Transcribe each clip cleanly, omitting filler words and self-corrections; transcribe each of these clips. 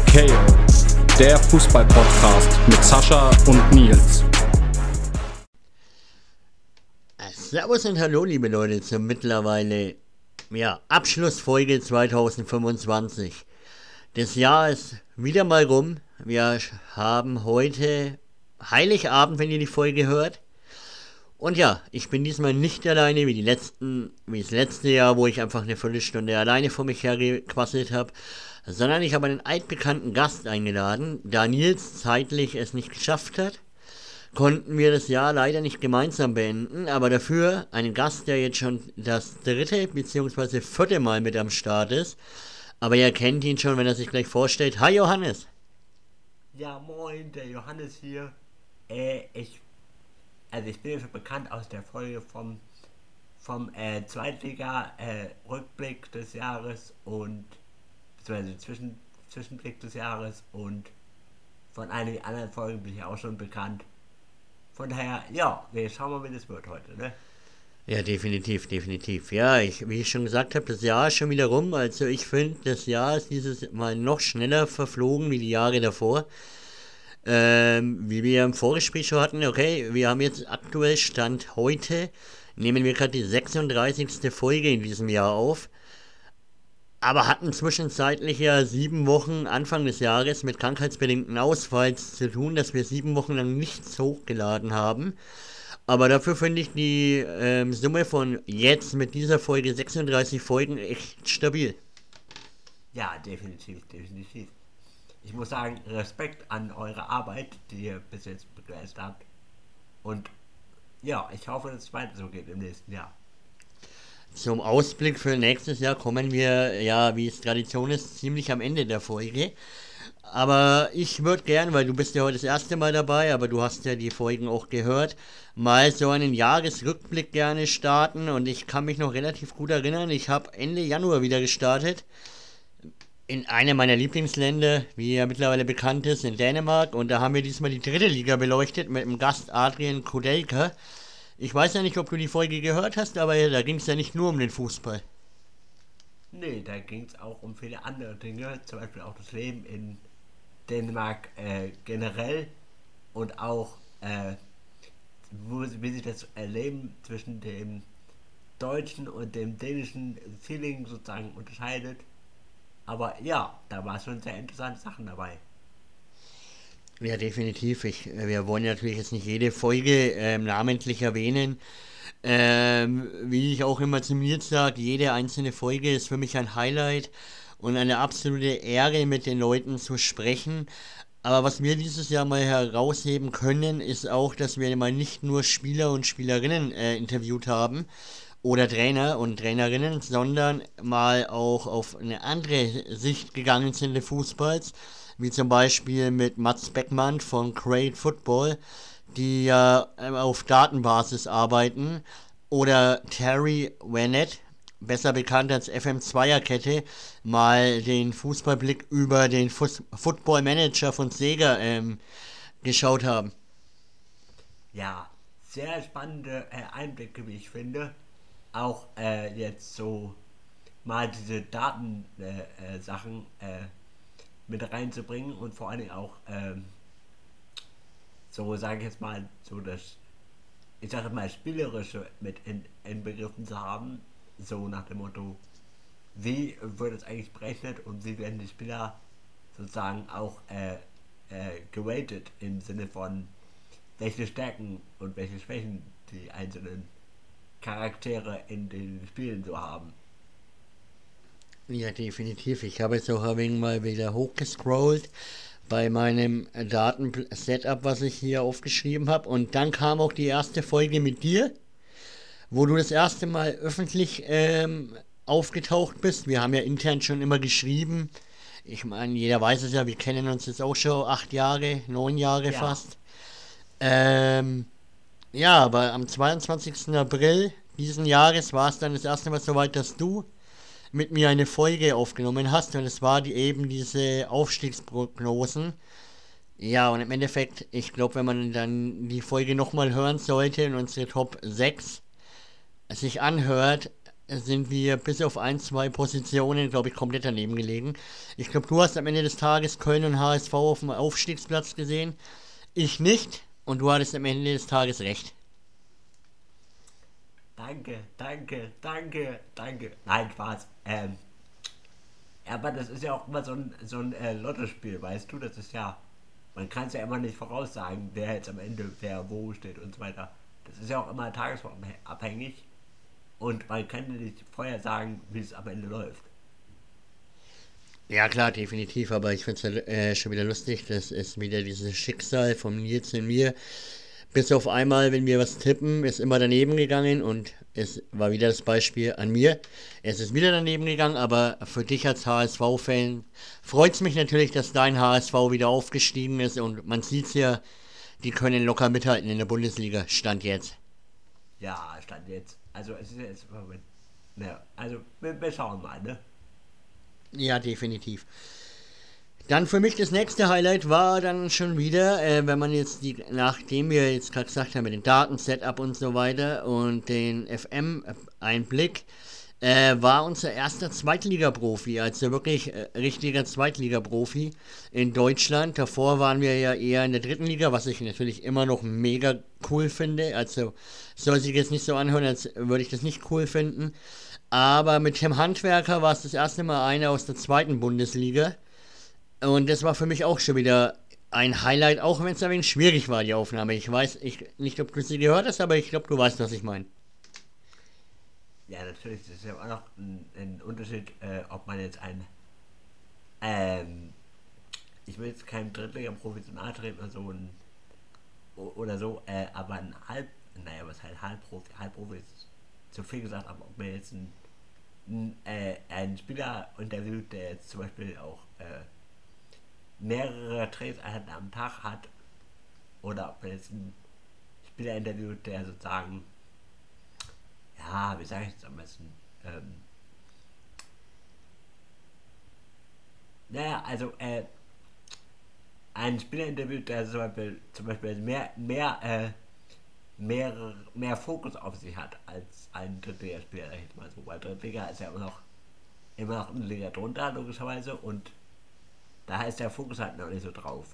KO, der Fußball-Podcast mit Sascha und Nils. Servus und hallo, liebe Leute, zur mittlerweile Abschlussfolge 2025. Das Jahr ist wieder mal rum. Wir haben heute Heiligabend, wenn ihr die Folge hört. Und ja, ich bin diesmal nicht alleine wie das letzte Jahr, wo ich einfach eine Viertelstunde alleine vor mich hergequasselt habe, sondern ich habe einen altbekannten Gast eingeladen. Da Nils zeitlich es nicht geschafft hat, konnten wir das Jahr leider nicht gemeinsam beenden, aber dafür einen Gast, der jetzt schon das 3. bzw. 4. Mal mit am Start ist. Aber ihr kennt ihn schon, wenn er sich gleich vorstellt. Hi Johannes! Ja, moin, der Johannes hier. Ich bin ja schon bekannt aus der Folge vom Zweitliga-Rückblick des Jahres und beziehungsweise Zwischenblick des Jahres, und von einigen anderen Folgen bin ich auch schon bekannt. Von daher, ja, wir schauen mal, wie das wird heute, ne? Ja, definitiv. Ja, wie ich schon gesagt habe, das Jahr ist schon wieder rum. Also ich finde, das Jahr ist dieses Mal noch schneller verflogen wie die Jahre davor. Wie wir im Vorgespräch schon hatten, okay, wir haben jetzt aktuell Stand heute, nehmen wir gerade die 36. Folge in diesem Jahr auf, aber hatten zwischenzeitlich ja 7 Wochen Anfang des Jahres mit krankheitsbedingten Ausfalls zu tun, dass wir 7 Wochen lang nichts hochgeladen haben. Aber dafür finde ich die Summe von jetzt mit dieser Folge 36 Folgen echt stabil. Ja, definitiv. Ich muss sagen, Respekt an eure Arbeit, die ihr bis jetzt begleistet habt. Und ja, ich hoffe, dass es weiter so geht im nächsten Jahr. Zum Ausblick für nächstes Jahr kommen wir, ja, wie es Tradition ist, ziemlich am Ende der Folge. Aber ich würde gern, weil du bist ja heute das erste Mal dabei, aber du hast ja die Folgen auch gehört, mal so einen Jahresrückblick gerne starten. Und ich kann mich noch relativ gut erinnern, ich habe Ende Januar wieder gestartet. In einem meiner Lieblingsländer, wie ja mittlerweile bekannt ist, in Dänemark. Und da haben wir diesmal die 3. Liga beleuchtet mit dem Gast Adrian Kudelka. Ich weiß ja nicht, ob du die Folge gehört hast, aber da ging es ja nicht nur um den Fußball. Nee, da ging es auch um viele andere Dinge, zum Beispiel auch das Leben in Dänemark generell und auch wie sich das Leben zwischen dem deutschen und dem dänischen Feeling sozusagen unterscheidet. Aber ja, da war schon sehr interessante Sachen dabei. Ja, definitiv. Wir wollen natürlich jetzt nicht jede Folge namentlich erwähnen. Wie ich auch immer zu mir sage, jede einzelne Folge ist für mich ein Highlight und eine absolute Ehre, mit den Leuten zu sprechen. Aber was wir dieses Jahr mal herausheben können, ist auch, dass wir mal nicht nur Spieler und Spielerinnen interviewt haben oder Trainer und Trainerinnen, sondern mal auch auf eine andere Sicht gegangen sind des Fußballs, wie zum Beispiel mit Mats Beckmann von Great Football, die ja auf Datenbasis arbeiten, oder Terry Wennett, besser bekannt als FM2er-Kette, mal den Fußballblick über den Football Manager von Sega geschaut haben. Ja, sehr spannende Einblicke, wie ich finde. Auch jetzt so mal diese Daten-Sachen mit reinzubringen und vor allen Dingen auch so, sage ich jetzt mal, so das, ich sage mal, Spielerische mit inbegriffen zu haben, so nach dem Motto, wie wird es eigentlich berechnet und wie werden die Spieler sozusagen auch geratet im Sinne von welche Stärken und welche Schwächen die einzelnen Charaktere in den Spielen so haben. Ja, definitiv. Ich habe jetzt auch ein wenig mal wieder hochgescrollt bei meinem Datensetup, was ich hier aufgeschrieben habe. Und dann kam auch die erste Folge mit dir, wo du das erste Mal öffentlich aufgetaucht bist. Wir haben ja intern schon immer geschrieben. Ich meine, jeder weiß es ja, wir kennen uns jetzt auch schon 8 Jahre, 9 Jahre fast. Ja, aber am 22. April diesen Jahres war es dann das erste Mal soweit, dass du mit mir eine Folge aufgenommen hast, und es war eben diese Aufstiegsprognosen. Ja, und im Endeffekt, ich glaube, wenn man dann die Folge nochmal hören sollte und unsere Top 6 sich anhört, sind wir bis auf ein, zwei Positionen, glaube ich, komplett daneben gelegen. Ich glaube, du hast am Ende des Tages Köln und HSV auf dem Aufstiegsplatz gesehen. Ich nicht. Und du hattest am Ende des Tages recht. Danke, danke, danke, danke. Nein, Spaß. Aber das ist ja auch immer so ein Lottospiel, weißt du? Das ist ja, man kann es ja immer nicht voraussagen, wer jetzt am Ende, wer wo steht und so weiter. Das ist ja auch immer tagesformabhängig und man kann ja nicht vorher sagen, wie es am Ende läuft. Ja klar, definitiv, aber ich finde es schon wieder lustig, das ist wieder dieses Schicksal von Nils und mir. Bis auf einmal, wenn wir was tippen, ist immer daneben gegangen und es war wieder das Beispiel an mir. Es ist wieder daneben gegangen, aber für dich als HSV-Fan freut es mich natürlich, dass dein HSV wieder aufgestiegen ist und man sieht es ja, die können locker mithalten in der Bundesliga, Stand jetzt. Ja, stand jetzt. Also es ist jetzt im Moment. Ja, also wir schauen mal, ne? Ja, definitiv. Dann für mich das nächste Highlight war dann schon wieder, wenn man jetzt nachdem wir jetzt gerade gesagt haben, mit dem Datensetup und so weiter und den FM-Einblick, war unser erster Zweitligaprofi, also wirklich richtiger Zweitligaprofi in Deutschland. Davor waren wir ja eher in der dritten Liga, was ich natürlich immer noch mega cool finde. Also soll sich jetzt nicht so anhören, als würde ich das nicht cool finden. Aber mit Tim Handwerker war es das erste Mal einer aus der zweiten Bundesliga. Und das war für mich auch schon wieder ein Highlight, auch wenn es ein wenig schwierig war, die Aufnahme. Ich weiß nicht, ob du sie gehört hast, aber ich glaube, du weißt, was ich meine. Ja, natürlich, das ist ja auch noch ein Unterschied, ob man jetzt ich will jetzt kein Drittliga-Profi zu nahe treten oder so, aber was halt Halbprofi ist zu viel gesagt, aber ob man jetzt einen Spieler interviewt, der jetzt zum Beispiel auch mehrere Trainingseinheiten am Tag hat, oder ob man jetzt einen Spieler interviewt, der sozusagen, ja, wie sage ich jetzt am besten, einen Spieler interviewt, der zum Beispiel mehr Fokus auf sich hat als ein Drittligaspieler, sag ich jetzt mal so, weil Drittliga ist ja immer noch eine Liga drunter, logischerweise, und da ist der Fokus halt noch nicht so drauf.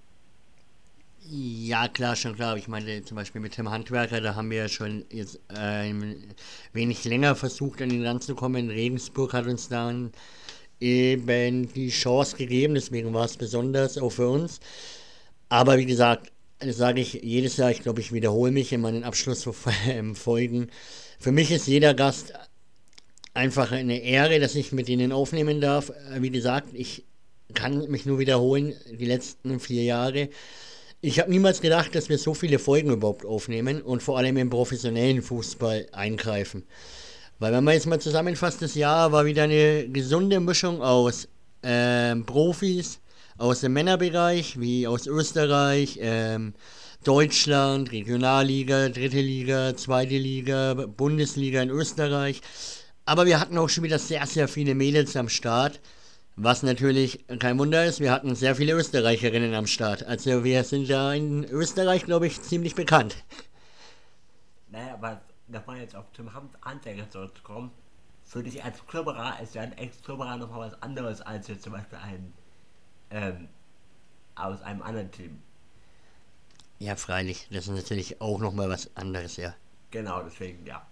Ja, klar, schon klar. Ich meine, zum Beispiel mit dem Handwerker, da haben wir ja schon jetzt ein wenig länger versucht, an ihn ranzukommen. Regensburg hat uns dann eben die Chance gegeben, deswegen war es besonders auch für uns. Aber wie gesagt, das sage ich jedes Jahr, ich glaube, ich wiederhole mich in meinen Abschlussfolgen. Für mich ist jeder Gast einfach eine Ehre, dass ich mit ihnen aufnehmen darf. Wie gesagt, ich kann mich nur wiederholen, die letzten 4 Jahre. Ich habe niemals gedacht, dass wir so viele Folgen überhaupt aufnehmen und vor allem im professionellen Fußball eingreifen. Weil wenn man jetzt mal zusammenfasst, das Jahr war wieder eine gesunde Mischung aus Profis, aus dem Männerbereich, wie aus Österreich, Deutschland, Regionalliga, dritte Liga, zweite Liga, Bundesliga in Österreich. Aber wir hatten auch schon wieder sehr, sehr viele Mädels am Start. Was natürlich kein Wunder ist, wir hatten sehr viele Österreicherinnen am Start. Also wir sind da in Österreich, glaube ich, ziemlich bekannt. Naja, aber davon jetzt auf Tim Handwerker zurückzukommen, für dich als Klubberer ist ja ein Ex-Klubberer nochmal was anderes als jetzt zum Beispiel ein aus einem anderen Team. Ja, freilich, das ist natürlich auch nochmal was anderes, ja. Genau, deswegen, ja.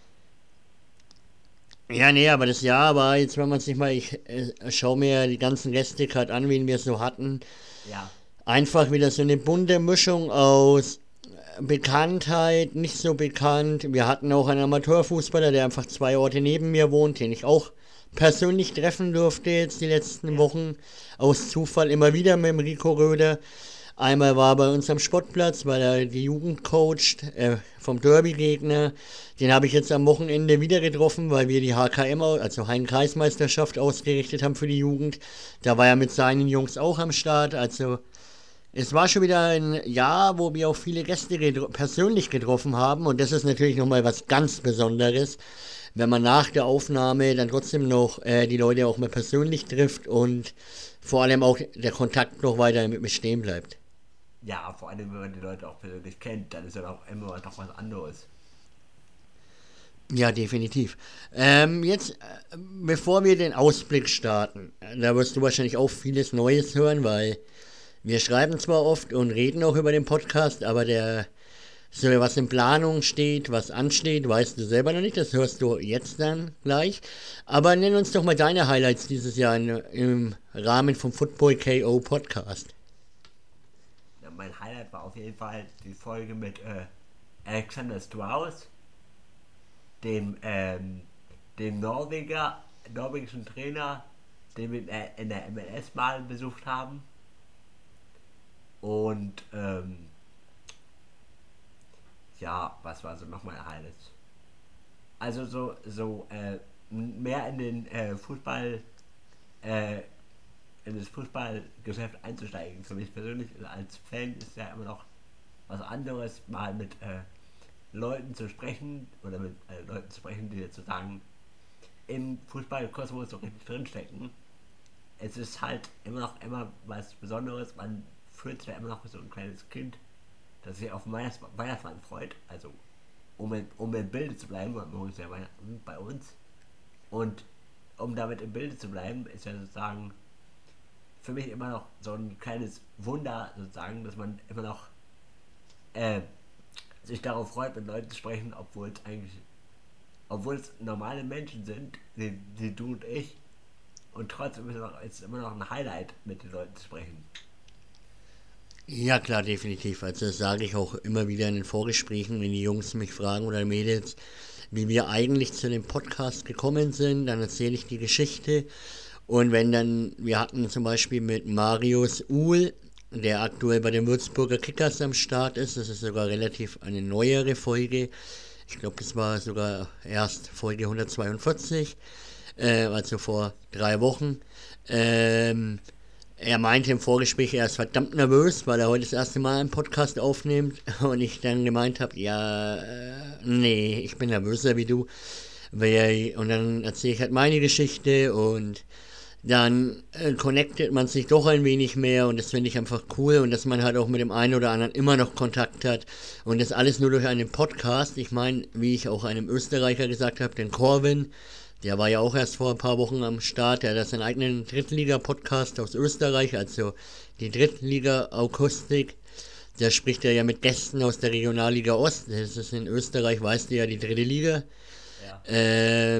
Ja, nee, aber das Jahr war jetzt, wenn man sich mal, ich schaue mir die ganzen Gäste gerade an, wen wir so hatten. Ja. Einfach wieder so eine bunte Mischung aus Bekanntheit, nicht so bekannt. Wir hatten auch einen Amateurfußballer, der einfach 2 Orte neben mir wohnt, den ich auch persönlich treffen durfte jetzt die letzten Wochen. Aus Zufall immer wieder mit dem Rico Röder. Einmal war er bei uns am Sportplatz, weil er die Jugend coacht vom Derby-Gegner. Den habe ich jetzt am Wochenende wieder getroffen, weil wir die HKM, also Heim-Kreismeisterschaft, ausgerichtet haben für die Jugend. Da war er mit seinen Jungs auch am Start. Also es war schon wieder ein Jahr, wo wir auch viele Gäste persönlich getroffen haben. Und das ist natürlich nochmal was ganz Besonderes, wenn man nach der Aufnahme dann trotzdem noch die Leute auch mal persönlich trifft und vor allem auch der Kontakt noch weiter mit mir stehen bleibt. Ja, vor allem, wenn man die Leute auch persönlich kennt, dann ist ja auch immer doch was anderes. Ja, definitiv. Jetzt, bevor wir den Ausblick starten, da wirst du wahrscheinlich auch vieles Neues hören, weil wir schreiben zwar oft und reden auch über den Podcast, aber so was in Planung steht, was ansteht, weißt du selber noch nicht, das hörst du jetzt dann gleich. Aber nenn uns doch mal deine Highlights dieses Jahr im Rahmen vom Football KO Podcast. Ja, mein Highlight war auf jeden Fall die Folge mit Alexander Strauss, dem norwegischen Trainer, den wir in der MLS mal besucht haben. Und ja, was war so nochmal Highlights? Also mehr in den Fußball, in das Fußballgeschäft einzusteigen. Für mich persönlich als Fan ist ja immer noch was anderes, mal mit Leuten zu sprechen oder mit Leuten zu sprechen, die sozusagen im Fußballkosmos so richtig drinstecken. Es ist halt immer was Besonderes, man fühlt sich ja immer noch so ein kleines Kind, das sich auf den Weihnachtsmann freut, also um im Bilde zu bleiben, morgen ist ja Weihnachten bei uns, und um damit im Bilde zu bleiben, ist ja sozusagen für mich immer noch so ein kleines Wunder sozusagen, dass man immer noch sich darauf freut, mit Leuten zu sprechen, obwohl es normale Menschen sind, wie du und ich, und trotzdem ist es immer noch ein Highlight, mit den Leuten zu sprechen. Ja, klar, definitiv. Also das sage ich auch immer wieder in den Vorgesprächen, wenn die Jungs mich fragen oder Mädels, wie wir eigentlich zu dem Podcast gekommen sind, dann erzähle ich die Geschichte. Und wir hatten zum Beispiel mit Marius Uhl, der aktuell bei den Würzburger Kickers am Start ist, das ist sogar relativ eine neuere Folge. Ich glaube, das war sogar erst Folge 142, also vor 3 Wochen. Er meinte im Vorgespräch, er ist verdammt nervös, weil er heute das erste Mal einen Podcast aufnimmt. Und ich dann gemeint habe, nee, ich bin nervöser wie du. Und dann erzähle ich halt meine Geschichte und dann connectet man sich doch ein wenig mehr, und das finde ich einfach cool, und dass man halt auch mit dem einen oder anderen immer noch Kontakt hat, und das alles nur durch einen Podcast. Ich meine, wie ich auch einem Österreicher gesagt habe, den Corwin, der war ja auch erst vor ein paar Wochen am Start, der hat seinen eigenen Drittliga-Podcast aus Österreich, also die Drittliga-Akustik. Da spricht er ja mit Gästen aus der Regionalliga Ost, das ist in Österreich, weißt du ja, die dritte Liga. Ja.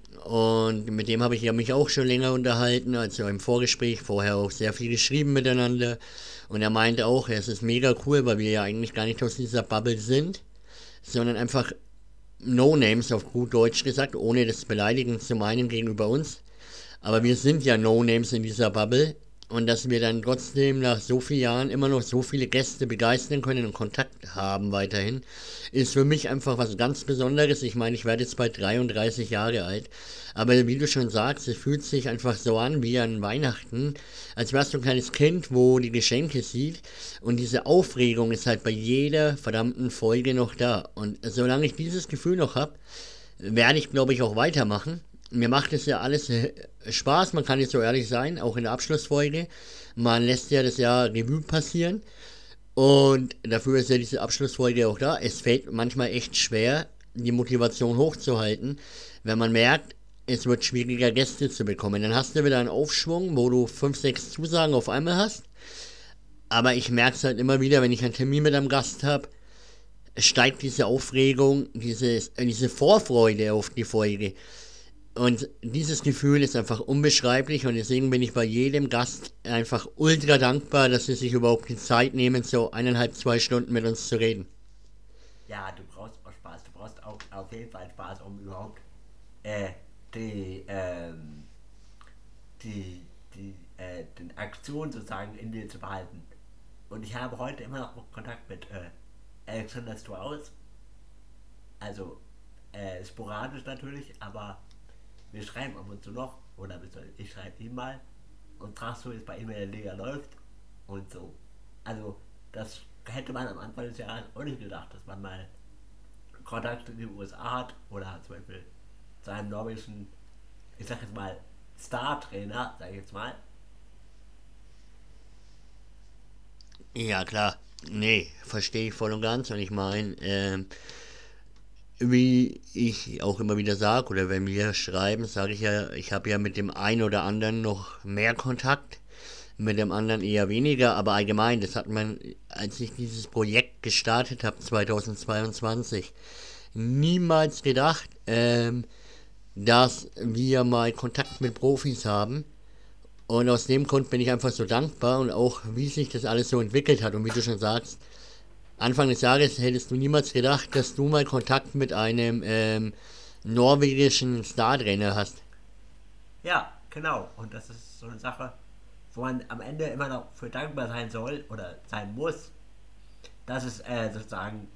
Und mit dem habe ich ja mich auch schon länger unterhalten, also im Vorgespräch, vorher auch sehr viel geschrieben miteinander. Und er meinte auch, es ist mega cool, weil wir ja eigentlich gar nicht aus dieser Bubble sind, sondern einfach No-Names auf gut Deutsch gesagt, ohne das beleidigend zu meinen gegenüber uns. Aber wir sind ja No-Names in dieser Bubble, und dass wir dann trotzdem nach so vielen Jahren immer noch so viele Gäste begeistern können und Kontakt haben weiterhin, ist für mich einfach was ganz Besonderes. Ich meine, ich werde jetzt bald 33 Jahre alt, aber wie du schon sagst, es fühlt sich einfach so an wie an Weihnachten, als wärst du ein kleines Kind, wo die Geschenke sieht, und diese Aufregung ist halt bei jeder verdammten Folge noch da. Und solange ich dieses Gefühl noch habe, werde ich, glaube ich, auch weitermachen. Mir macht es ja alles Spaß, man kann jetzt so ehrlich sein, auch in der Abschlussfolge. Man lässt ja das Jahr Revue passieren, und dafür ist ja diese Abschlussfolge auch da. Es fällt manchmal echt schwer, die Motivation hochzuhalten, wenn man merkt, es wird schwieriger, Gäste zu bekommen. Dann hast du wieder einen Aufschwung, wo du 5, 6 Zusagen auf einmal hast. Aber ich merke es halt immer wieder, wenn ich einen Termin mit einem Gast habe, steigt diese Aufregung, diese Vorfreude auf die Folge. Und dieses Gefühl ist einfach unbeschreiblich, und deswegen bin ich bei jedem Gast einfach ultra dankbar, dass sie sich überhaupt die Zeit nehmen, so 1,5, 2 Stunden mit uns zu reden. Ja, du brauchst auch Spaß, du brauchst auch auf jeden Fall Spaß, um überhaupt die Aktion sozusagen in dir zu behalten. Und ich habe heute immer noch Kontakt mit Alexander Strauss, also sporadisch natürlich, aber wir schreiben ab und zu noch, oder ich schreibe ihm mal und fragst du, wie es bei ihm in der Liga läuft und so. Also das hätte man am Anfang des Jahres auch nicht gedacht, dass man mal Kontakt in die USA hat, oder zum Beispiel zu einem norwegischen, ich sag jetzt mal, Star-Trainer, sag ich jetzt mal. Ja, klar. Nee, verstehe ich voll und ganz. Und ich meine, wie ich auch immer wieder sage, oder wenn wir schreiben, sage ich ja, ich habe ja mit dem einen oder anderen noch mehr Kontakt, mit dem anderen eher weniger, aber allgemein, das hat man, als ich dieses Projekt gestartet habe, 2022, niemals gedacht, dass wir mal Kontakt mit Profis haben. Und aus dem Grund bin ich einfach so dankbar und auch, wie sich das alles so entwickelt hat. Und wie du schon sagst, Anfang des Jahres hättest du niemals gedacht, dass du mal Kontakt mit einem norwegischen Startrainer hast. Ja, genau. Und das ist so eine Sache, wo man am Ende immer noch für dankbar sein soll oder sein muss, dass es sozusagen,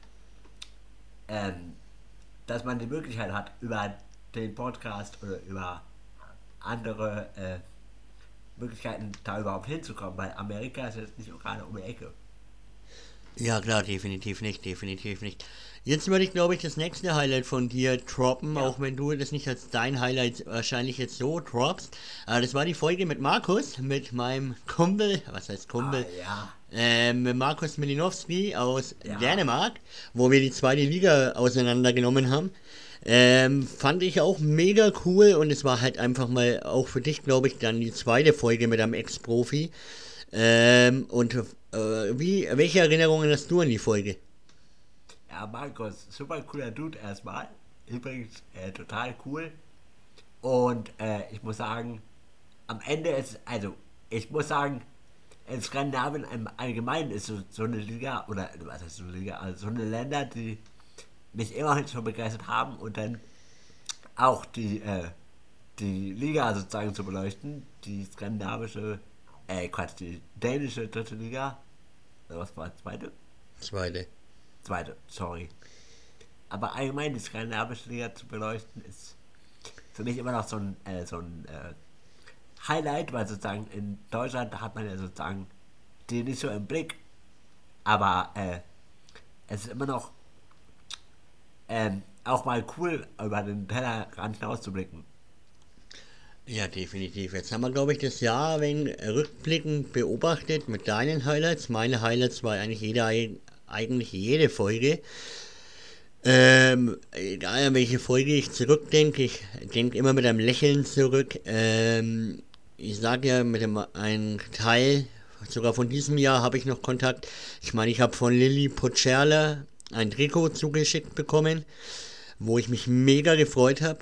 dass man die Möglichkeit hat, über den Podcast oder über andere Möglichkeiten da überhaupt hinzukommen, weil Amerika ist jetzt nicht gerade um die Ecke. Ja klar, definitiv nicht, definitiv nicht. Jetzt würde ich, glaube ich, das nächste Highlight von dir droppen, Ja. auch wenn du das nicht als dein Highlight wahrscheinlich jetzt so droppst. Aber das war die Folge mit Markus, mit meinem Kumpel, was heißt Kumpel? Mit Markus Milinowski aus Dänemark, wo wir die zweite Liga auseinandergenommen haben. Fand ich auch mega cool und es war halt einfach mal auch für dich, glaube ich, dann die zweite Folge mit einem Ex-Profi. Welche Erinnerungen hast du an die Folge? Ja, Markus, super cooler Dude erstmal. Übrigens total cool. Und ich muss sagen, am Ende ist, also, ich muss sagen, in Skandinavien im Allgemeinen ist so eine Liga, oder was heißt so eine Liga, also so eine Länder, die mich immerhin schon begeistert haben und dann auch die Liga sozusagen zu beleuchten, die skandinavische, die dänische dritte Liga, was war die zweite? Zweite, sorry. Aber allgemein die skandinavische Liga zu beleuchten ist für mich immer noch so ein Highlight, weil sozusagen in Deutschland da hat man ja sozusagen die nicht so im Blick, aber es ist immer noch auch mal cool, über den Tellerrand hinauszublicken. Ja, definitiv. Jetzt haben wir, glaube ich, das Jahr ein wenig rückblickend beobachtet mit deinen Highlights. Meine Highlights war eigentlich jede Folge. Egal an welche Folge ich zurückdenke, ich denke immer mit einem Lächeln zurück. Ich sage ja, mit einem Teil, sogar von diesem Jahr habe ich noch Kontakt. Ich meine, ich habe von Lilly Pocerla ein Trikot zugeschickt bekommen, wo ich mich mega gefreut habe.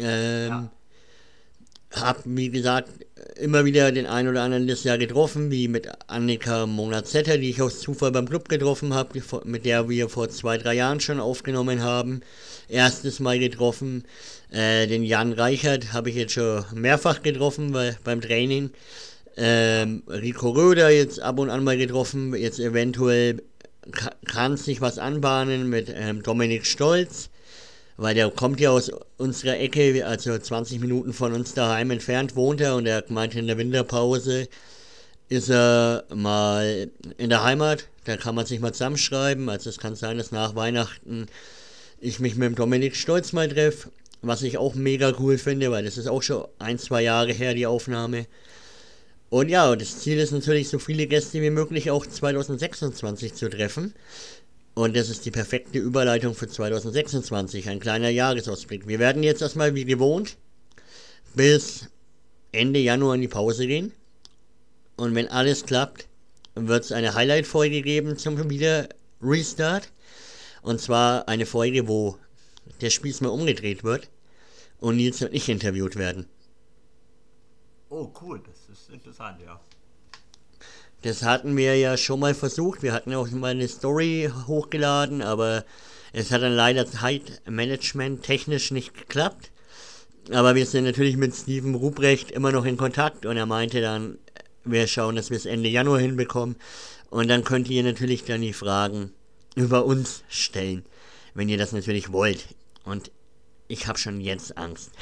Hab, wie gesagt, immer wieder den einen oder anderen das Jahr getroffen, wie mit Annika Monazetter, die ich aus Zufall beim Club getroffen habe, mit der wir vor 2-3 Jahren schon aufgenommen haben. Erstes Mal getroffen. Den Jan Reichert habe ich jetzt schon mehrfach getroffen beim Training. Rico Röder jetzt ab und an mal getroffen. Jetzt eventuell kann sich was anbahnen mit Dominik Stolz. Weil der kommt ja aus unserer Ecke, also 20 Minuten von uns daheim entfernt wohnt er und er meinte, in der Winterpause ist er mal in der Heimat, da kann man sich mal zusammenschreiben, also es kann sein, dass nach Weihnachten ich mich mit dem Dominik Stolz mal treffe, was ich auch mega cool finde, weil das ist auch schon 1-2 Jahre her, die Aufnahme. Und ja, das Ziel ist natürlich, so viele Gäste wie möglich auch 2026 zu treffen. Und das ist die perfekte Überleitung für 2026, ein kleiner Jahresausblick. Wir werden jetzt erstmal wie gewohnt bis Ende Januar in die Pause gehen. Und wenn alles klappt, wird es eine Highlight-Folge geben zum Wieder-Restart. Und zwar eine Folge, wo der Spieß mal umgedreht wird und Nils und ich interviewt werden. Oh cool, das ist interessant, ja. Das hatten wir ja schon mal versucht. Wir hatten auch mal eine Story hochgeladen, aber es hat dann leider Zeitmanagement technisch nicht geklappt. Aber wir sind natürlich mit Steven Ruprecht immer noch in Kontakt und er meinte dann, wir schauen, dass wir es Ende Januar hinbekommen. Und dann könnt ihr natürlich dann die Fragen über uns stellen, wenn ihr das natürlich wollt. Und ich habe schon jetzt Angst.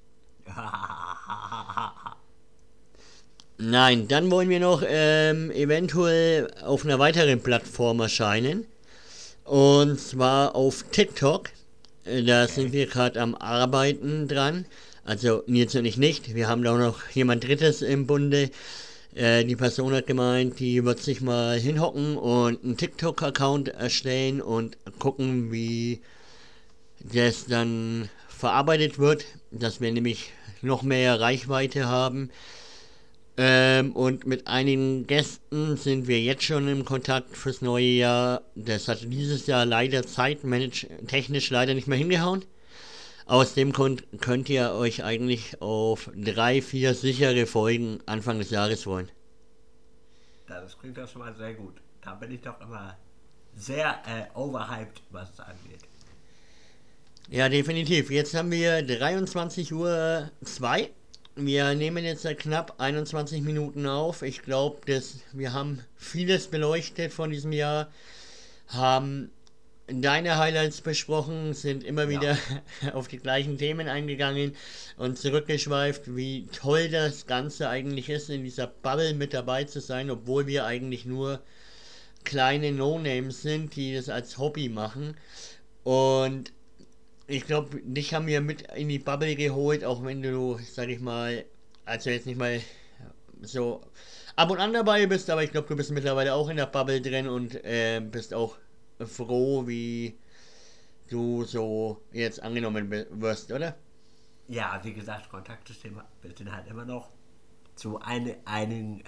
Nein, dann wollen wir noch eventuell auf einer weiteren Plattform erscheinen. Und zwar auf TikTok. Da sind wir gerade am Arbeiten dran. Also Nils und ich nicht. Wir haben da auch noch jemand Drittes im Bunde. Die Person hat gemeint, die wird sich mal hinhocken und einen TikTok-Account erstellen und gucken, wie das dann verarbeitet wird, dass wir nämlich noch mehr Reichweite haben. Und mit einigen Gästen sind wir jetzt schon im Kontakt fürs neue Jahr. Das hat dieses Jahr leider technisch leider nicht mehr hingehauen. Aus dem Grund könnt ihr euch eigentlich auf 3-4 sichere Folgen Anfang des Jahres freuen. Das klingt doch schon mal sehr gut. Da bin ich doch immer sehr overhyped, was es angeht. Ja, definitiv. Jetzt haben wir 23:02 Uhr. Wir nehmen jetzt seit knapp 21 Minuten auf. Ich glaube, wir haben vieles beleuchtet von diesem Jahr, haben deine Highlights besprochen, sind immer wieder auf die gleichen Themen eingegangen und zurückgeschweift, wie toll das Ganze eigentlich ist, in dieser Bubble mit dabei zu sein, obwohl wir eigentlich nur kleine No-Names sind, die das als Hobby machen. Und ich glaube, dich haben wir mit in die Bubble geholt, auch wenn du, sag ich mal, also jetzt nicht mal so ab und an dabei bist, aber ich glaube, du bist mittlerweile auch in der Bubble drin und bist auch froh, wie du so jetzt angenommen wirst, oder? Ja, wie gesagt, Kontaktsystem sind halt immer noch zu einigen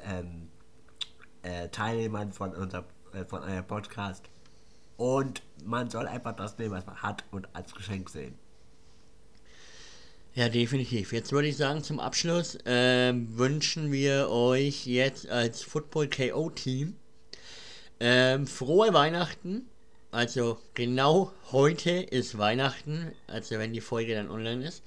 Teilnehmern von eurem Podcast. Und man soll einfach das nehmen, was man hat und als Geschenk sehen. Ja, definitiv. Jetzt würde ich sagen, zum Abschluss wünschen wir euch jetzt als Football KO Team frohe Weihnachten. Also genau heute ist Weihnachten, also wenn die Folge dann online ist.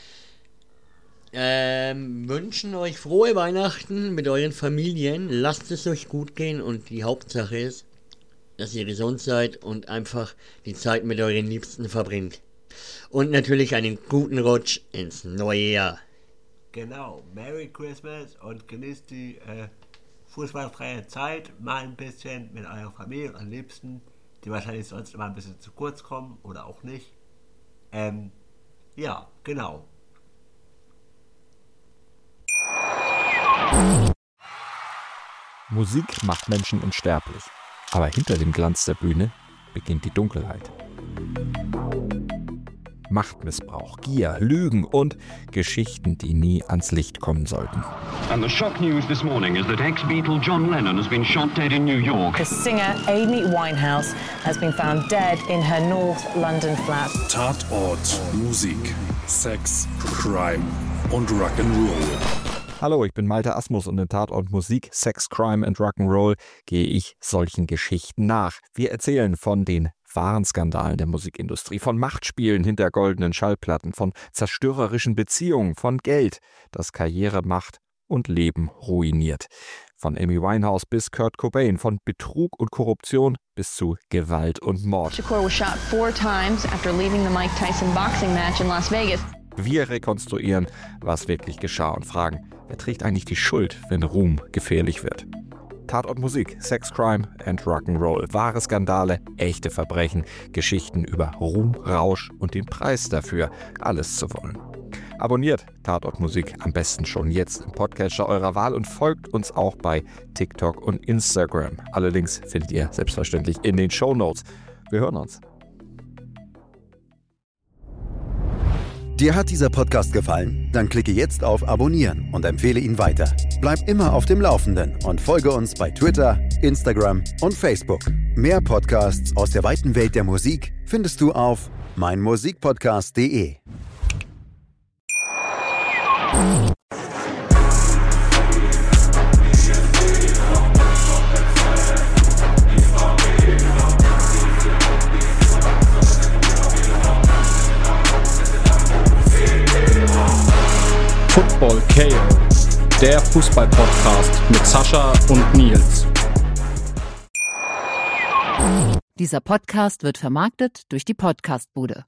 Wünschen euch frohe Weihnachten mit euren Familien. Lasst es euch gut gehen und die Hauptsache ist, dass ihr gesund seid und einfach die Zeit mit euren Liebsten verbringt. Und natürlich einen guten Rutsch ins neue Jahr. Genau, Merry Christmas und genießt die fußballfreie Zeit mal ein bisschen mit eurer Familie und euren Liebsten, die wahrscheinlich sonst immer ein bisschen zu kurz kommen oder auch nicht. Ja, genau. Musik macht Menschen unsterblich. Aber hinter dem Glanz der Bühne beginnt die Dunkelheit. Machtmissbrauch, Gier, Lügen und Geschichten, die nie ans Licht kommen sollten. And the shock news this morning is that ex-Beatle John Lennon has been shot dead in New York. The singer Amy Winehouse has been found dead in her North London flat. Tatort, Musik, Sex, Crime und Rock'n'Roll. Hallo, ich bin Malte Asmus und in Tatort Musik, Sex, Crime and Rock'n'Roll gehe ich solchen Geschichten nach. Wir erzählen von den wahren Skandalen der Musikindustrie, von Machtspielen hinter goldenen Schallplatten, von zerstörerischen Beziehungen, von Geld, das Karriere, Macht und Leben ruiniert. Von Amy Winehouse bis Kurt Cobain, von Betrug und Korruption bis zu Gewalt und Mord. Shakur was shot 4 times after leaving the Mike Tyson boxing match in Las Vegas. Wir rekonstruieren, was wirklich geschah und fragen, wer trägt eigentlich die Schuld, wenn Ruhm gefährlich wird? Tatort Musik, Sex, Crime and Rock'n'Roll. Wahre Skandale, echte Verbrechen, Geschichten über Ruhm, Rausch und den Preis dafür, alles zu wollen. Abonniert Tatort Musik am besten schon jetzt im Podcatcher eurer Wahl und folgt uns auch bei TikTok und Instagram. Alle Links findet ihr selbstverständlich in den Shownotes. Wir hören uns. Dir hat dieser Podcast gefallen? Dann klicke jetzt auf Abonnieren und empfehle ihn weiter. Bleib immer auf dem Laufenden und folge uns bei Twitter, Instagram und Facebook. Mehr Podcasts aus der weiten Welt der Musik findest du auf meinmusikpodcast.de. Football KO, der Fußball-Podcast mit Sascha und Nils. Dieser Podcast wird vermarktet durch die Podcastbude.